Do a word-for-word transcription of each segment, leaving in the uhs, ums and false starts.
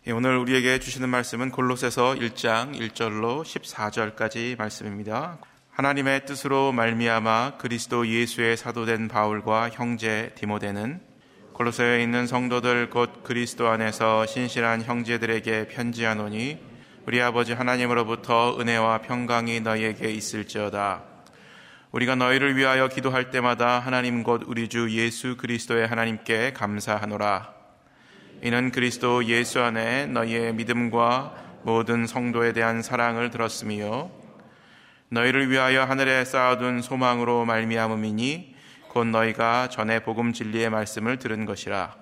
예, 오늘 우리에게 주시는 말씀은 골로새서 일 장 일 절로 십사 절까지 말씀입니다. 하나님의 뜻으로 말미암아 그리스도 예수의 사도된 바울과 형제 디모데는 골로새에 있는 성도들 곧 그리스도 안에서 신실한 형제들에게 편지하노니 우리 아버지 하나님으로부터 은혜와 평강이 너희에게 있을지어다. 우리가 너희를 위하여 기도할 때마다 하나님 곧 우리 주 예수 그리스도의 하나님께 감사하노라. 이는 그리스도 예수 안에 너희의 믿음과 모든 성도에 대한 사랑을 들었으며 너희를 위하여 하늘에 쌓아둔 소망으로 말미암음이니 곧 너희가 전에 복음 진리의 말씀을 들은 것이라.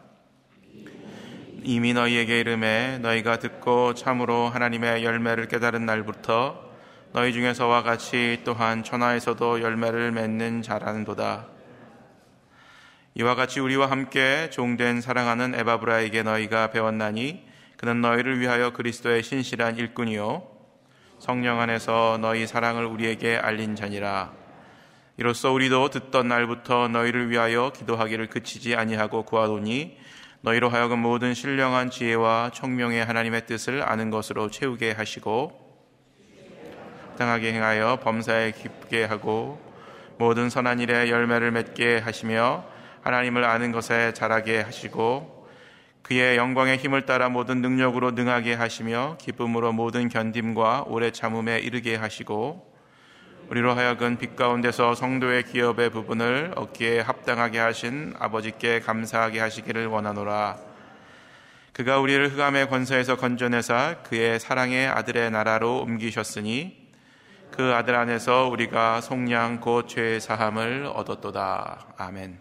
이미 너희에게 이르매 너희가 듣고 참으로 하나님의 열매를 깨달은 날부터 너희 중에서와 같이 또한 천하에서도 열매를 맺는 자라는도다. 이와 같이 우리와 함께 종된 사랑하는 에바브라에게 너희가 배웠나니 그는 너희를 위하여 그리스도의 신실한 일꾼이요 성령 안에서 너희 사랑을 우리에게 알린 자니라. 이로써 우리도 듣던 날부터 너희를 위하여 기도하기를 그치지 아니하고 구하노니 너희로 하여금 모든 신령한 지혜와 총명의 하나님의 뜻을 아는 것으로 채우게 하시고 합당하게 행하여 범사에 기쁘게 하고 모든 선한 일에 열매를 맺게 하시며 하나님을 아는 것에 자라게 하시고 그의 영광의 힘을 따라 모든 능력으로 능하게 하시며 기쁨으로 모든 견딤과 오래 참음에 이르게 하시고 우리로 하여금 빛 가운데서 성도의 기업의 부분을 얻기에 합당하게 하신 아버지께 감사하게 하시기를 원하노라. 그가 우리를 흑암의 권세에서 건져내사 그의 사랑의 아들의 나라로 옮기셨으니 그 아들 안에서 우리가 속량 곧 죄의 사함을 얻었도다. 아멘.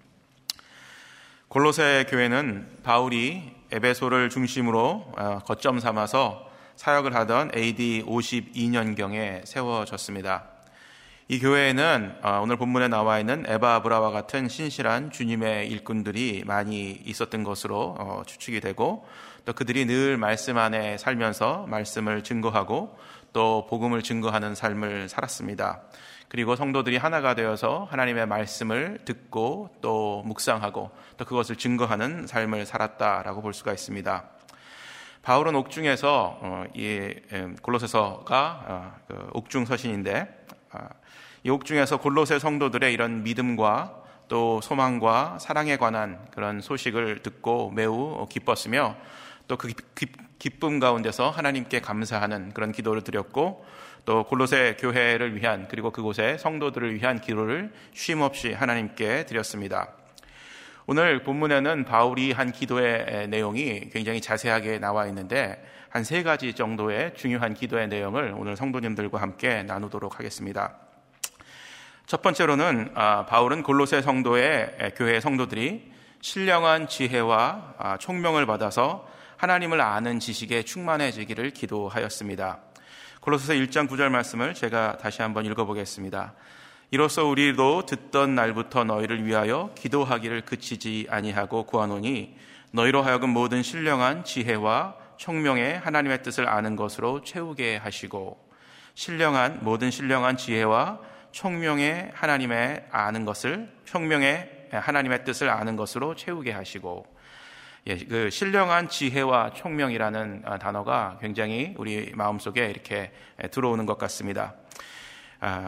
골로새 교회는 바울이 에베소를 중심으로 거점 삼아서 사역을 하던 에이디 오십이 년경에 세워졌습니다. 이 교회에는 오늘 본문에 나와 있는 에바브라와 같은 신실한 주님의 일꾼들이 많이 있었던 것으로 추측이 되고 또 그들이 늘 말씀 안에 살면서 말씀을 증거하고 또 복음을 증거하는 삶을 살았습니다. 그리고 성도들이 하나가 되어서 하나님의 말씀을 듣고 또 묵상하고 또 그것을 증거하는 삶을 살았다라고 볼 수가 있습니다. 바울은 옥중에서 이 골로새서가 옥중 서신인데 이 옥중에서 골로새 성도들의 이런 믿음과 또 소망과 사랑에 관한 그런 소식을 듣고 매우 기뻤으며 또 그 기쁨 가운데서 하나님께 감사하는 그런 기도를 드렸고 또 골로새 교회를 위한 그리고 그곳의 성도들을 위한 기도를 쉼없이 하나님께 드렸습니다. 오늘 본문에는 바울이 한 기도의 내용이 굉장히 자세하게 나와 있는데 한 세 가지 정도의 중요한 기도의 내용을 오늘 성도님들과 함께 나누도록 하겠습니다. 첫 번째로는 바울은 골로새 성도의 교회 성도들이 신령한 지혜와 총명을 받아서 하나님을 아는 지식에 충만해지기를 기도하였습니다. 골로새서 일 장 구 절 말씀을 제가 다시 한번 읽어보겠습니다. 이로써 우리도 듣던 날부터 너희를 위하여 기도하기를 그치지 아니하고 구하노니 너희로 하여금 모든 신령한 지혜와 총명의 하나님의 뜻을 아는 것으로 채우게 하시고 신령한 모든 신령한 지혜와 총명의 하나님의 아는 것을 총명의 하나님의 뜻을 아는 것으로 채우게 하시고 예, 그 신령한 지혜와 총명이라는 단어가 굉장히 우리 마음속에 이렇게 들어오는 것 같습니다. 아,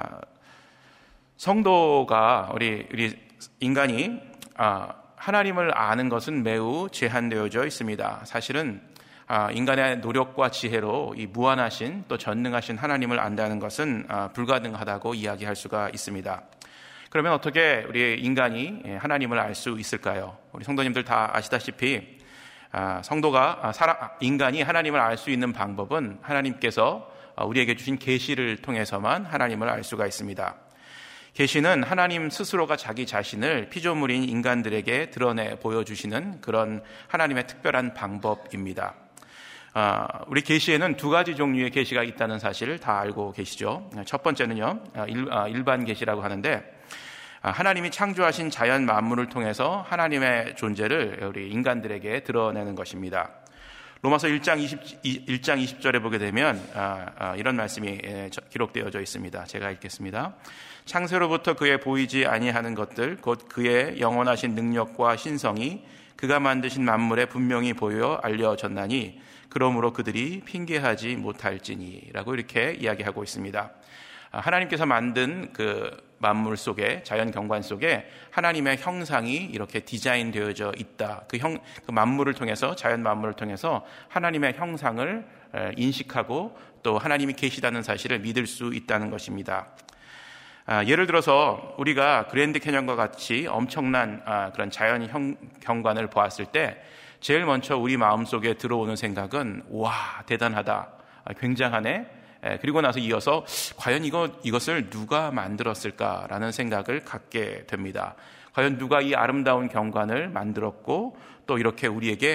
성도가 우리 우리 인간이 아, 하나님을 아는 것은 매우 제한되어져 있습니다. 사실은 아, 인간의 노력과 지혜로 이 무한하신 또 전능하신 하나님을 안다는 것은 아, 불가능하다고 이야기할 수가 있습니다. 그러면 어떻게 우리 인간이 하나님을 알 수 있을까요? 우리 성도님들 다 아시다시피 성도가 인간이 하나님을 알 수 있는 방법은 하나님께서 우리에게 주신 계시를 통해서만 하나님을 알 수가 있습니다. 계시는 하나님 스스로가 자기 자신을 피조물인 인간들에게 드러내 보여주시는 그런 하나님의 특별한 방법입니다. 우리 계시에는 두 가지 종류의 계시가 있다는 사실을 다 알고 계시죠. 첫 번째는요, 일반 계시라고 하는데 하나님이 창조하신 자연 만물을 통해서 하나님의 존재를 우리 인간들에게 드러내는 것입니다. 로마서 일 장 이십 절에 보게 되면 이런 말씀이 기록되어져 있습니다. 제가 읽겠습니다. 창세로부터 그의 보이지 아니하는 것들 곧 그의 영원하신 능력과 신성이 그가 만드신 만물에 분명히 보여 알려졌나니 그러므로 그들이 핑계하지 못할지니라고 이렇게 이야기하고 있습니다. 하나님께서 만든 그 만물 속에, 자연 경관 속에 하나님의 형상이 이렇게 디자인되어져 있다. 그 형, 그 만물을 통해서, 자연 만물을 통해서 하나님의 형상을 인식하고 또 하나님이 계시다는 사실을 믿을 수 있다는 것입니다. 아, 예를 들어서 우리가 그랜드 캐년과 같이 엄청난 아, 그런 자연 형, 경관을 보았을 때 제일 먼저 우리 마음속에 들어오는 생각은 와, 대단하다, 아, 굉장하네. 에, 그리고 나서 이어서 과연 이거, 이것을 누가 만들었을까라는 생각을 갖게 됩니다. 과연 누가 이 아름다운 경관을 만들었고 또 이렇게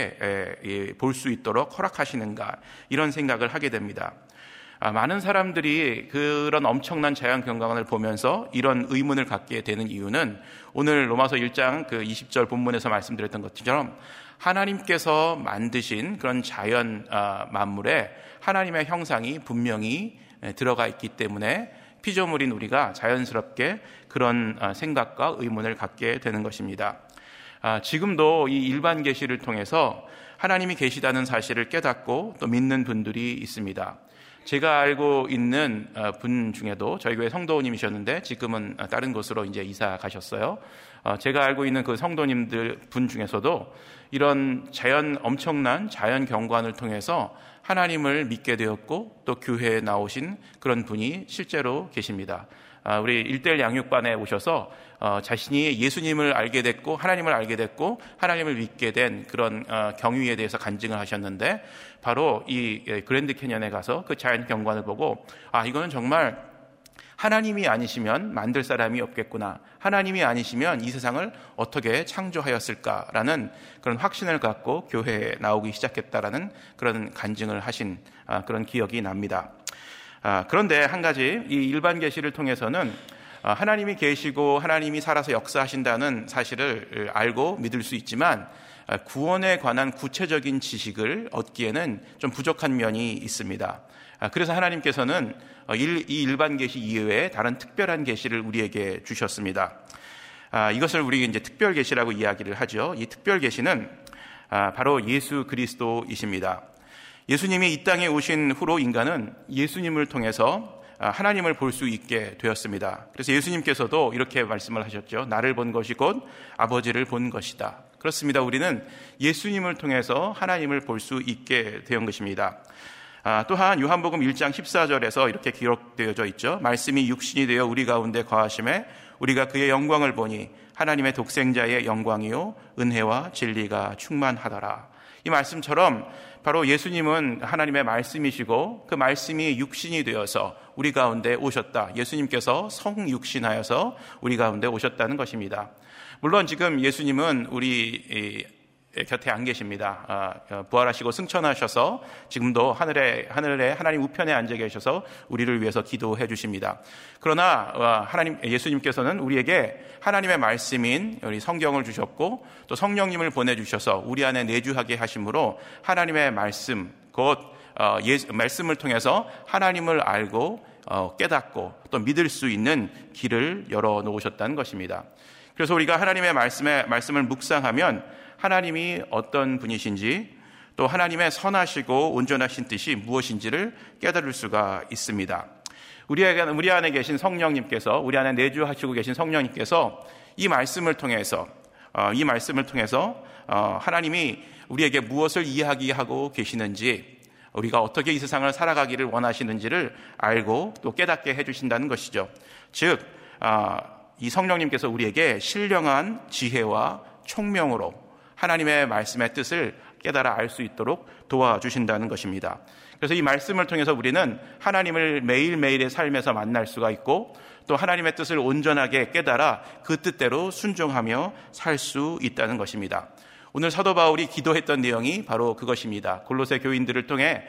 우리에게 볼 수 있도록 허락하시는가, 이런 생각을 하게 됩니다. 아, 많은 사람들이 그런 엄청난 자연 경관을 보면서 이런 의문을 갖게 되는 이유는 오늘 로마서 일 장 그 이십 절 본문에서 말씀드렸던 것처럼 하나님께서 만드신 그런 자연 아, 만물에 하나님의 형상이 분명히 들어가 있기 때문에 피조물인 우리가 자연스럽게 그런 아, 생각과 의문을 갖게 되는 것입니다. 아, 지금도 이 일반 계시를 통해서 하나님이 계시다는 사실을 깨닫고 또 믿는 분들이 있습니다. 제가 알고 있는 분 중에도 저희 교회 성도님이셨는데 지금은 다른 곳으로 이제 이사 가셨어요. 제가 알고 있는 그 성도님들 분 중에서도 이런 자연, 엄청난 자연 경관을 통해서 하나님을 믿게 되었고 또 교회에 나오신 그런 분이 실제로 계십니다. 우리 일대일 양육반에 오셔서 자신이 예수님을 알게 됐고 하나님을 알게 됐고 하나님을 믿게 된 그런 경위에 대해서 간증을 하셨는데, 바로 이 그랜드 캐년에 가서 그 자연 경관을 보고 아, 이거는 정말 하나님이 아니시면 만들 사람이 없겠구나, 하나님이 아니시면 이 세상을 어떻게 창조하였을까라는 그런 확신을 갖고 교회에 나오기 시작했다라는 그런 간증을 하신 그런 기억이 납니다. 아, 그런데 한 가지, 이 일반 계시를 통해서는 하나님이 계시고 하나님이 살아서 역사하신다는 사실을 알고 믿을 수 있지만 구원에 관한 구체적인 지식을 얻기에는 좀 부족한 면이 있습니다. 그래서 하나님께서는 이 일반 계시 이외에 다른 특별한 계시를 우리에게 주셨습니다. 이것을 우리 이제 특별 계시라고 이야기를 하죠. 이 특별 계시는 바로 예수 그리스도이십니다. 예수님이 이 땅에 오신 후로 인간은 예수님을 통해서 하나님을 볼 수 있게 되었습니다. 그래서 예수님께서도 이렇게 말씀을 하셨죠. 나를 본 것이 곧 아버지를 본 것이다. 그렇습니다. 우리는 예수님을 통해서 하나님을 볼 수 있게 된 것입니다. 아, 또한 요한복음 일 장 십사 절에서 이렇게 기록되어져 있죠. 말씀이 육신이 되어 우리 가운데 거하심에 우리가 그의 영광을 보니 하나님의 독생자의 영광이요 은혜와 진리가 충만하더라. 이 말씀처럼 바로 예수님은 하나님의 말씀이시고 그 말씀이 육신이 되어서 우리 가운데 오셨다. 예수님께서 성육신하여서 우리 가운데 오셨다는 것입니다. 물론 지금 예수님은 우리 곁에 안 계십니다. 부활하시고 승천하셔서 지금도 하늘에, 하늘에 하나님 우편에 앉아 계셔서 우리를 위해서 기도해 주십니다. 그러나 하나님, 예수님께서는 우리에게 하나님의 말씀인 우리 성경을 주셨고 또 성령님을 보내주셔서 우리 안에 내주하게 하심으로 하나님의 말씀, 곧 말씀을 통해서 하나님을 알고 깨닫고 또 믿을 수 있는 길을 열어놓으셨다는 것입니다. 그래서 우리가 하나님의 말씀에, 말씀을 묵상하면 하나님이 어떤 분이신지 또 하나님의 선하시고 온전하신 뜻이 무엇인지를 깨달을 수가 있습니다. 우리 안에, 우리 안에 계신 성령님께서, 우리 안에 내주하시고 계신 성령님께서 이 말씀을 통해서 어, 이 말씀을 통해서 어, 하나님이 우리에게 무엇을 이야기하고 계시는지, 우리가 어떻게 이 세상을 살아가기를 원하시는지를 알고 또 깨닫게 해주신다는 것이죠. 즉 어, 이 성령님께서 우리에게 신령한 지혜와 총명으로 하나님의 말씀의 뜻을 깨달아 알 수 있도록 도와주신다는 것입니다. 그래서 이 말씀을 통해서 우리는 하나님을 매일매일의 삶에서 만날 수가 있고 또 하나님의 뜻을 온전하게 깨달아 그 뜻대로 순종하며 살 수 있다는 것입니다. 오늘 사도 바울이 기도했던 내용이 바로 그것입니다. 골로새 교인들을 통해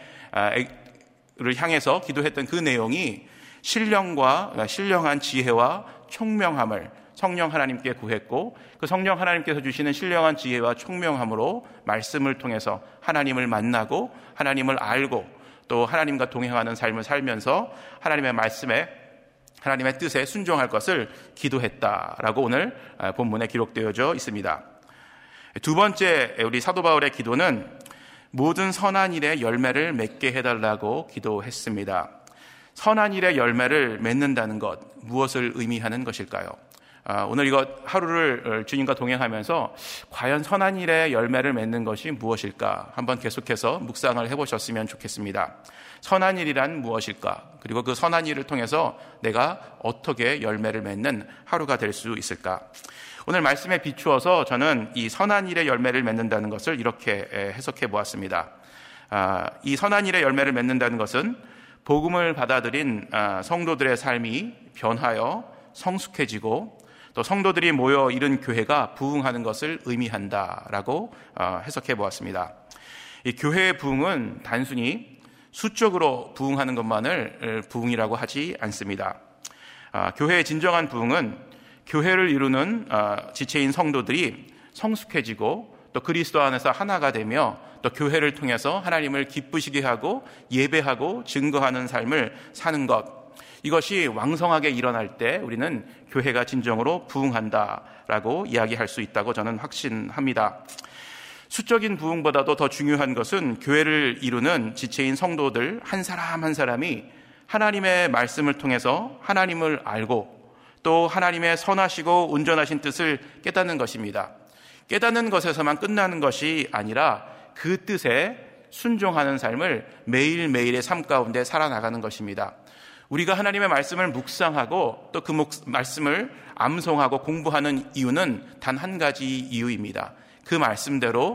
를 향해서 기도했던 그 내용이 신령과 신령한 지혜와 총명함을 성령 하나님께 구했고 그 성령 하나님께서 주시는 신령한 지혜와 총명함으로 말씀을 통해서 하나님을 만나고 하나님을 알고 또 하나님과 동행하는 삶을 살면서 하나님의 말씀에, 하나님의 뜻에 순종할 것을 기도했다라고 오늘 본문에 기록되어져 있습니다. 두 번째 우리 사도 바울의 기도는 모든 선한 일의 열매를 맺게 해달라고 기도했습니다. 선한 일의 열매를 맺는다는 것, 무엇을 의미하는 것일까요? 아, 오늘 이것 하루를 주님과 동행하면서 과연 선한 일의 열매를 맺는 것이 무엇일까? 한번 계속해서 묵상을 해보셨으면 좋겠습니다. 선한 일이란 무엇일까? 그리고 그 선한 일을 통해서 내가 어떻게 열매를 맺는 하루가 될 수 있을까? 오늘 말씀에 비추어서 저는 이 선한 일의 열매를 맺는다는 것을 이렇게 해석해 보았습니다. 아, 이 선한 일의 열매를 맺는다는 것은 복음을 받아들인 성도들의 삶이 변하여 성숙해지고 또 성도들이 모여 이룬 교회가 부흥하는 것을 의미한다라고 해석해 보았습니다. 이 교회의 부흥은 단순히 수적으로 부흥하는 것만을 부흥이라고 하지 않습니다. 교회의 진정한 부흥은 교회를 이루는 지체인 성도들이 성숙해지고 또 그리스도 안에서 하나가 되며 또 교회를 통해서 하나님을 기쁘시게 하고 예배하고 증거하는 삶을 사는 것, 이것이 왕성하게 일어날 때 우리는 교회가 진정으로 부흥한다라고 이야기할 수 있다고 저는 확신합니다. 수적인 부흥보다도 더 중요한 것은 교회를 이루는 지체인 성도들 한 사람 한 사람이 하나님의 말씀을 통해서 하나님을 알고 또 하나님의 선하시고 온전하신 뜻을 깨닫는 것입니다. 깨닫는 것에서만 끝나는 것이 아니라 그 뜻에 순종하는 삶을 매일매일의 삶 가운데 살아나가는 것입니다. 우리가 하나님의 말씀을 묵상하고 또 그 말씀을 암송하고 공부하는 이유는 단 한 가지 이유입니다. 그 말씀대로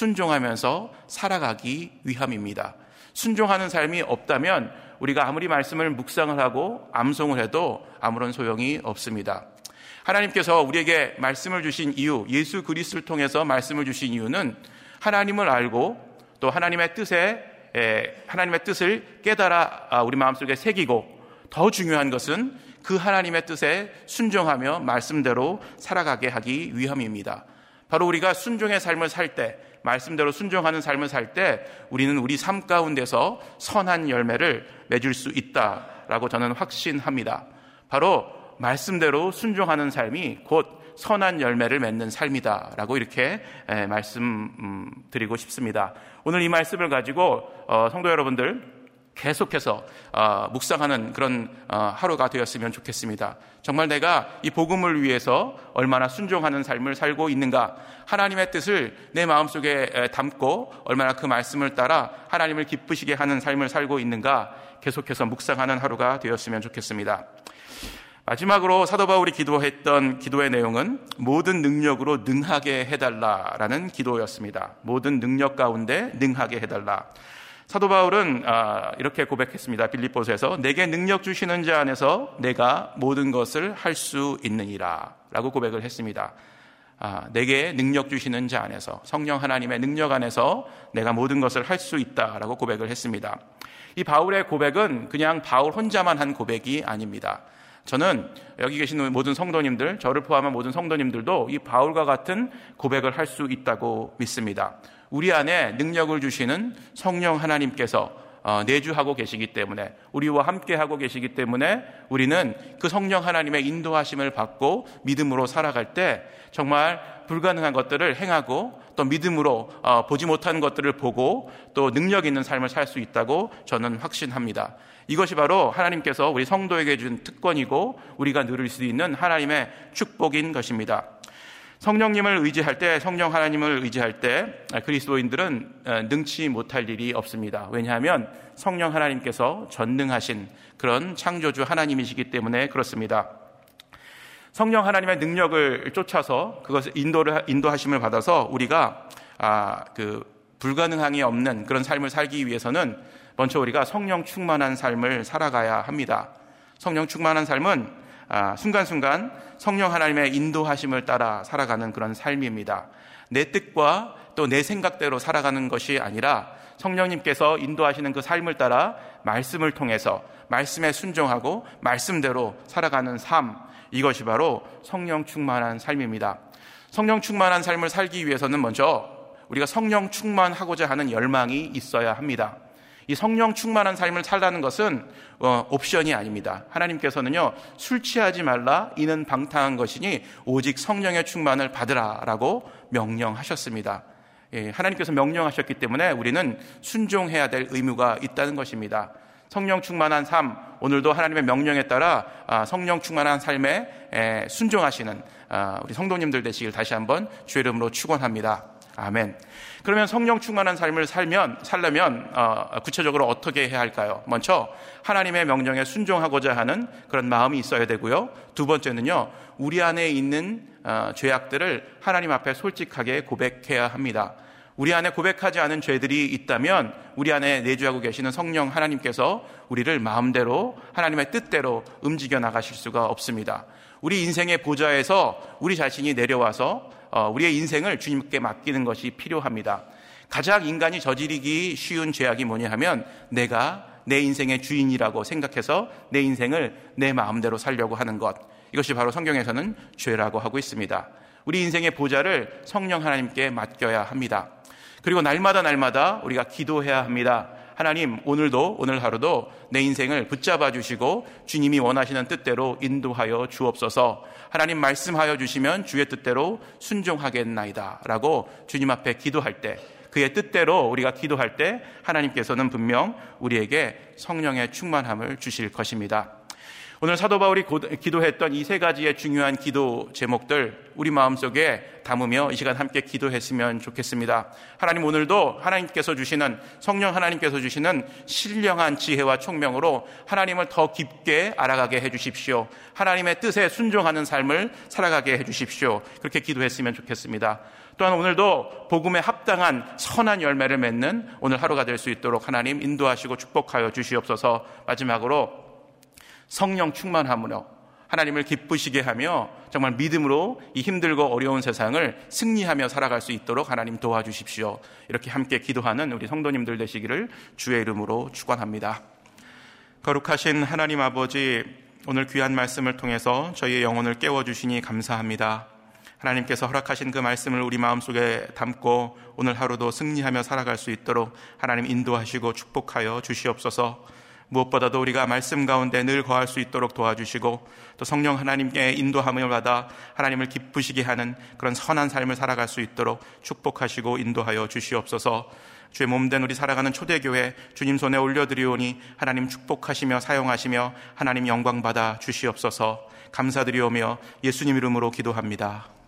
순종하면서 살아가기 위함입니다. 순종하는 삶이 없다면 우리가 아무리 말씀을 묵상을 하고 암송을 해도 아무런 소용이 없습니다. 하나님께서 우리에게 말씀을 주신 이유, 예수 그리스도를 통해서 말씀을 주신 이유는 하나님을 알고 또 하나님의 뜻에 하나님의 뜻을 깨달아 우리 마음속에 새기고 더 중요한 것은 그 하나님의 뜻에 순종하며 말씀대로 살아가게 하기 위함입니다. 바로 우리가 순종의 삶을 살 때, 말씀대로 순종하는 삶을 살 때 우리는 우리 삶 가운데서 선한 열매를 맺을 수 있다라고 저는 확신합니다. 바로 말씀대로 순종하는 삶이 곧 선한 열매를 맺는 삶이다라고 이렇게 말씀드리고 싶습니다. 오늘 이 말씀을 가지고 성도 여러분들 계속해서 어, 묵상하는 그런 어, 하루가 되었으면 좋겠습니다. 정말 내가 이 복음을 위해서 얼마나 순종하는 삶을 살고 있는가, 하나님의 뜻을 내 마음속에 담고 얼마나 그 말씀을 따라 하나님을 기쁘시게 하는 삶을 살고 있는가 계속해서 묵상하는 하루가 되었으면 좋겠습니다. 마지막으로 사도 바울이 기도했던 기도의 내용은 모든 능력으로 능하게 해달라라는 기도였습니다. 모든 능력 가운데 능하게 해달라. 사도 바울은 이렇게 고백했습니다. 빌립보서에서 내게 능력 주시는 자 안에서 내가 모든 것을 할 수 있느니라 라고 고백을 했습니다. 내게 능력 주시는 자 안에서, 성령 하나님의 능력 안에서 내가 모든 것을 할 수 있다라고 고백을 했습니다. 이 바울의 고백은 그냥 바울 혼자만 한 고백이 아닙니다. 저는 여기 계신 모든 성도님들, 저를 포함한 모든 성도님들도 이 바울과 같은 고백을 할 수 있다고 믿습니다. 우리 안에 능력을 주시는 성령 하나님께서 내주하고 계시기 때문에, 우리와 함께하고 계시기 때문에 우리는 그 성령 하나님의 인도하심을 받고 믿음으로 살아갈 때 정말 불가능한 것들을 행하고 또 믿음으로 보지 못한 것들을 보고 또 능력 있는 삶을 살 수 있다고 저는 확신합니다. 이것이 바로 하나님께서 우리 성도에게 준 특권이고 우리가 누릴 수 있는 하나님의 축복인 것입니다. 성령님을 의지할 때, 성령 하나님을 의지할 때 그리스도인들은 능치 못할 일이 없습니다. 왜냐하면 성령 하나님께서 전능하신 그런 창조주 하나님이시기 때문에 그렇습니다. 성령 하나님의 능력을 쫓아서 그것을 인도를, 인도하심을 받아서 우리가 아, 그 불가능함이 없는 그런 삶을 살기 위해서는 먼저 우리가 성령 충만한 삶을 살아가야 합니다. 성령 충만한 삶은 아, 순간순간 성령 하나님의 인도하심을 따라 살아가는 그런 삶입니다. 내 뜻과 또 내 생각대로 살아가는 것이 아니라 성령님께서 인도하시는 그 삶을 따라 말씀을 통해서 말씀에 순종하고 말씀대로 살아가는 삶, 이것이 바로 성령 충만한 삶입니다. 성령 충만한 삶을 살기 위해서는 먼저 우리가 성령 충만하고자 하는 열망이 있어야 합니다. 이 성령 충만한 삶을 살라는 것은 어, 옵션이 아닙니다. 하나님께서는요, 술 취하지 말라, 이는 방탕한 것이니 오직 성령의 충만을 받으라라고 명령하셨습니다. 하나님께서 명령하셨기 때문에 우리는 순종해야 될 의무가 있다는 것입니다. 성령 충만한 삶, 오늘도 하나님의 명령에 따라 성령 충만한 삶에 순종하시는 우리 성도님들 되시길 다시 한번 주의 이름으로 축원합니다. 아멘. 그러면 성령 충만한 삶을 살면 살려면 어, 구체적으로 어떻게 해야 할까요? 먼저 하나님의 명령에 순종하고자 하는 그런 마음이 있어야 되고요. 두 번째는요, 우리 안에 있는 어, 죄악들을 하나님 앞에 솔직하게 고백해야 합니다. 우리 안에 고백하지 않은 죄들이 있다면 우리 안에 내주하고 계시는 성령 하나님께서 우리를 마음대로 하나님의 뜻대로 움직여 나가실 수가 없습니다. 우리 인생의 보좌에서 우리 자신이 내려와서 우리의 인생을 주님께 맡기는 것이 필요합니다. 가장 인간이 저지르기 쉬운 죄악이 뭐냐 하면 내가 내 인생의 주인이라고 생각해서 내 인생을 내 마음대로 살려고 하는 것, 이것이 바로 성경에서는 죄라고 하고 있습니다. 우리 인생의 보좌를 성령 하나님께 맡겨야 합니다. 그리고 날마다 날마다 우리가 기도해야 합니다. 하나님, 오늘도 오늘 하루도 내 인생을 붙잡아 주시고 주님이 원하시는 뜻대로 인도하여 주옵소서. 하나님 말씀하여 주시면 주의 뜻대로 순종하겠나이다 라고 주님 앞에 기도할 때, 그의 뜻대로 우리가 기도할 때 하나님께서는 분명 우리에게 성령의 충만함을 주실 것입니다. 오늘 사도 바울이 기도했던 이 세 가지의 중요한 기도 제목들 우리 마음속에 담으며 이 시간 함께 기도했으면 좋겠습니다. 하나님, 오늘도 하나님께서 주시는, 성령 하나님께서 주시는 신령한 지혜와 총명으로 하나님을 더 깊게 알아가게 해주십시오. 하나님의 뜻에 순종하는 삶을 살아가게 해주십시오. 그렇게 기도했으면 좋겠습니다. 또한 오늘도 복음에 합당한 선한 열매를 맺는 오늘 하루가 될 수 있도록 하나님 인도하시고 축복하여 주시옵소서. 마지막으로 성령 충만함으로 하나님을 기쁘시게 하며 정말 믿음으로 이 힘들고 어려운 세상을 승리하며 살아갈 수 있도록 하나님 도와주십시오. 이렇게 함께 기도하는 우리 성도님들 되시기를 주의 이름으로 축원합니다. 거룩하신 하나님 아버지, 오늘 귀한 말씀을 통해서 저희의 영혼을 깨워주시니 감사합니다. 하나님께서 허락하신 그 말씀을 우리 마음속에 담고 오늘 하루도 승리하며 살아갈 수 있도록 하나님 인도하시고 축복하여 주시옵소서. 무엇보다도 우리가 말씀 가운데 늘 거할 수 있도록 도와주시고 또 성령 하나님께 인도함을 받아 하나님을 기쁘시게 하는 그런 선한 삶을 살아갈 수 있도록 축복하시고 인도하여 주시옵소서. 주의 몸된 우리 살아가는 초대교회 주님 손에 올려드리오니 하나님 축복하시며 사용하시며 하나님 영광 받아 주시옵소서. 감사드리오며 예수님 이름으로 기도합니다.